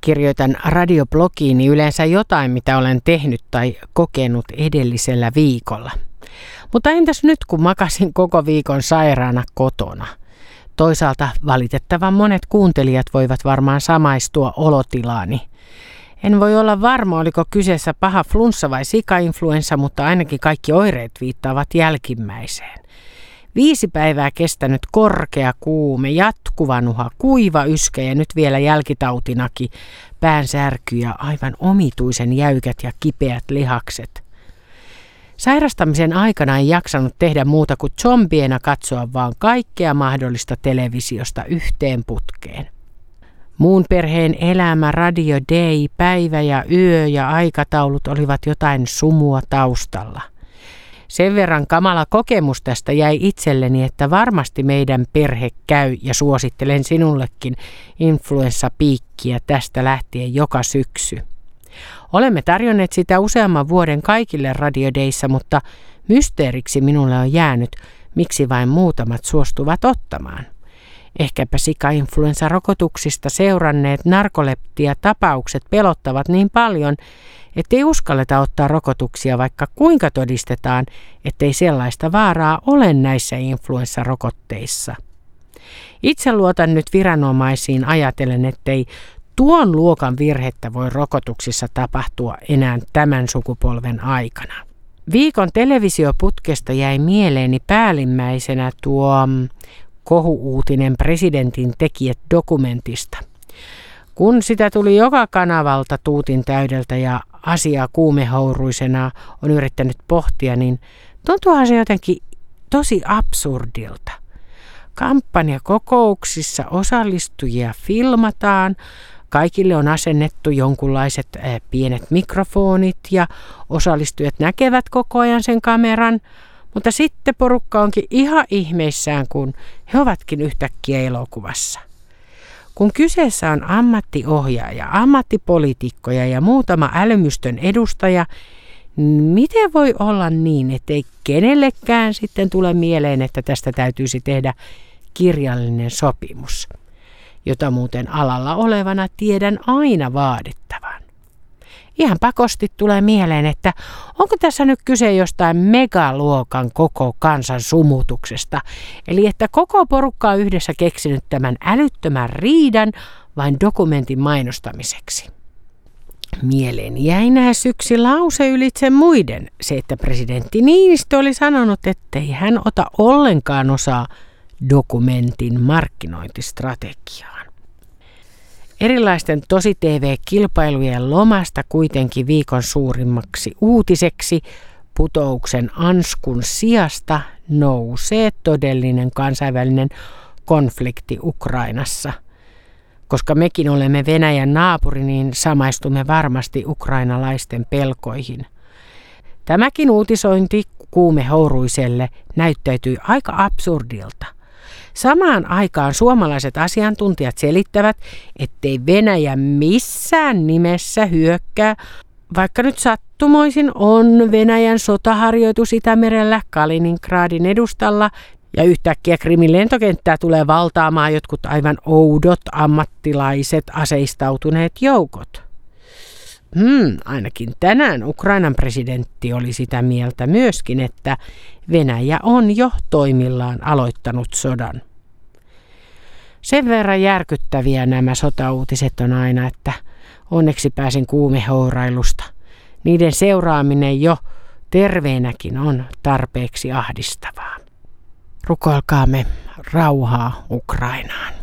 Kirjoitan radioblogiini yleensä jotain, mitä olen tehnyt tai kokenut edellisellä viikolla. Mutta entäs nyt, kun makasin koko viikon sairaana kotona? Toisaalta valitettavan monet kuuntelijat voivat varmaan samaistua olotilaani. En voi olla varma, oliko kyseessä paha flunssa vai sikainfluenssa, mutta ainakin kaikki oireet viittaavat jälkimmäiseen. 5 päivää kestänyt korkea kuume, jatkuva nuha, kuiva yskä ja nyt vielä jälkitautinakin päänsärky ja aivan omituisen jäykät ja kipeät lihakset. Sairastamisen aikana en jaksanut tehdä muuta kuin zombiena katsoa vaan kaikkea mahdollista televisiosta yhteen putkeen. Muun perheen elämä, Radio Day, päivä ja yö ja aikataulut olivat jotain sumua taustalla. Sen verran kamala kokemus tästä jäi itselleni, että varmasti meidän perhe käy ja suosittelen sinullekin influenssapiikkiä tästä lähtien joka syksy. Olemme tarjonneet sitä useamman vuoden kaikille Radio Dayssa, mutta mysteeriksi minulle on jäänyt, miksi vain muutamat suostuvat ottamaan. Ehkäpä sikainfluenssarokotuksista seuranneet narkoleptiatapaukset pelottavat niin paljon, ettei uskalleta ottaa rokotuksia, vaikka kuinka todistetaan, ettei sellaista vaaraa ole näissä influenssarokotteissa. Itse luotan nyt viranomaisiin ajatellen, ettei tuon luokan virhettä voi rokotuksissa tapahtua enää tämän sukupolven aikana. Viikon televisioputkesta jäi mieleeni päällimmäisenä tuo kohu-uutinen presidentin tekijät dokumentista. Kun sitä tuli joka kanavalta tuutin täydeltä ja asiaa kuumehouruisena on yrittänyt pohtia, niin tuntuuhan se jotenkin tosi absurdilta. Kampanjakokouksissa osallistujia filmataan, kaikille on asennettu jonkunlaiset pienet mikrofonit ja osallistujat näkevät koko ajan sen kameran, mutta sitten porukka onkin ihan ihmeissään, kun he ovatkin yhtäkkiä elokuvassa. Kun kyseessä on ammattiohjaaja, ammattipoliitikkoja ja muutama älymystön edustaja, miten voi olla niin, ettei kenellekään sitten tule mieleen, että tästä täytyisi tehdä kirjallinen sopimus, jota muuten alalla olevana tiedän aina vaadittavan. Ihan pakosti tulee mieleen, että onko tässä nyt kyse jostain megaluokan koko kansan sumutuksesta, eli että koko porukka on yhdessä keksinyt tämän älyttömän riidan vain dokumentin mainostamiseksi. Mieleeni jäi näes yksi lause ylitse muiden, se että presidentti Niinistö oli sanonut, ettei hän ota ollenkaan osaa dokumentin markkinointistrategiaan. Erilaisten tosi-TV-kilpailujen lomasta kuitenkin viikon suurimmaksi uutiseksi putouksen anskun sijasta nousee todellinen kansainvälinen konflikti Ukrainassa. Koska mekin olemme Venäjän naapuri, niin samaistumme varmasti ukrainalaisten pelkoihin. Tämäkin uutisointi kuumehouruiselle näyttäytyi aika absurdilta. Samaan aikaan suomalaiset asiantuntijat selittävät, ettei Venäjä missään nimessä hyökkää, vaikka nyt sattumoisin on Venäjän sotaharjoitus Itämerellä Kaliningradin edustalla ja yhtäkkiä Krimin lentokenttää tulee valtaamaan jotkut aivan oudot ammattilaiset aseistautuneet joukot. Ainakin tänään Ukrainan presidentti oli sitä mieltä myöskin, että Venäjä on jo toimillaan aloittanut sodan. Sen verran järkyttäviä nämä sotauutiset on aina, että onneksi pääsin kuumehourailusta. Niiden seuraaminen jo terveenäkin on tarpeeksi ahdistavaa. Rukoilkaamme rauhaa Ukrainaan.